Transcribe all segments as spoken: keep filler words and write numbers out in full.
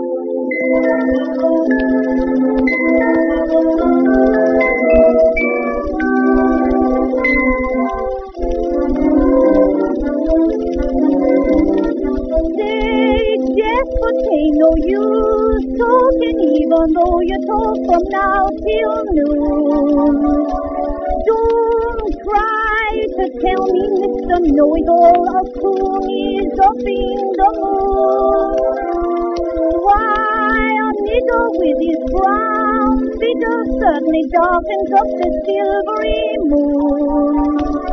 Ain't no use talking even though you talk from now till noon. Don't try to tell me Mister Know-it-all a coon is up in the moon. Why, a nigger with his brown figure certainly darkens up the silvery moon.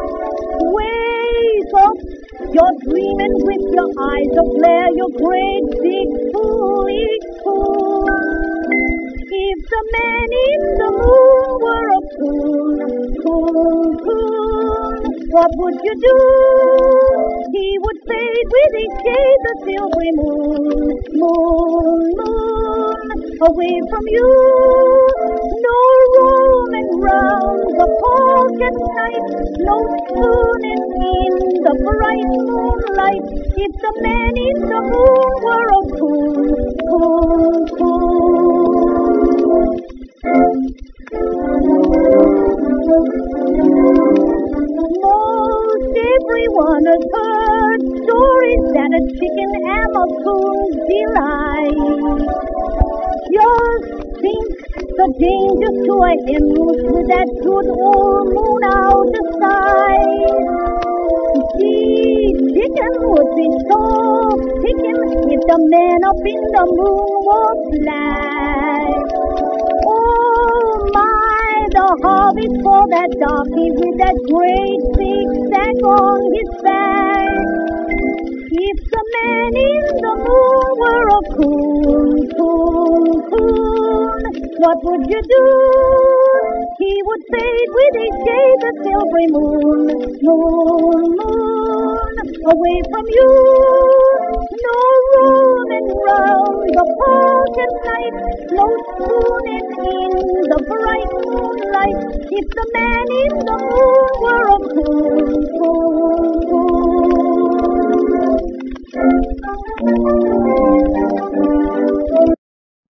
Wake up! You're dreaming with your eyes aflare, you great big foolish fool. If the man in the moon were a coon, coon, coon, what would you do? He would fade with his shade the silvery moon, moon, moon, away from you. No roaming round the park at night, no spooning in the bright moonlight. If the man in the moon were a coon, coon, coon. Most everyone has heard stories that a chicken am a coon's delight. Just think the danger to a hen roost with that good old moon out of sight. Gee, chicken would be so pickin' if the man up in the moon was black. Oh my, the harvest for that darky with that great big sack on his back. If the man in the moon were a coon, coon, coon, what would you do? He would fade with his shade the silvery moon, moon, moon, away from you. No roaming round the park at night, no spooning in the bright moonlight. If the man in the moon were a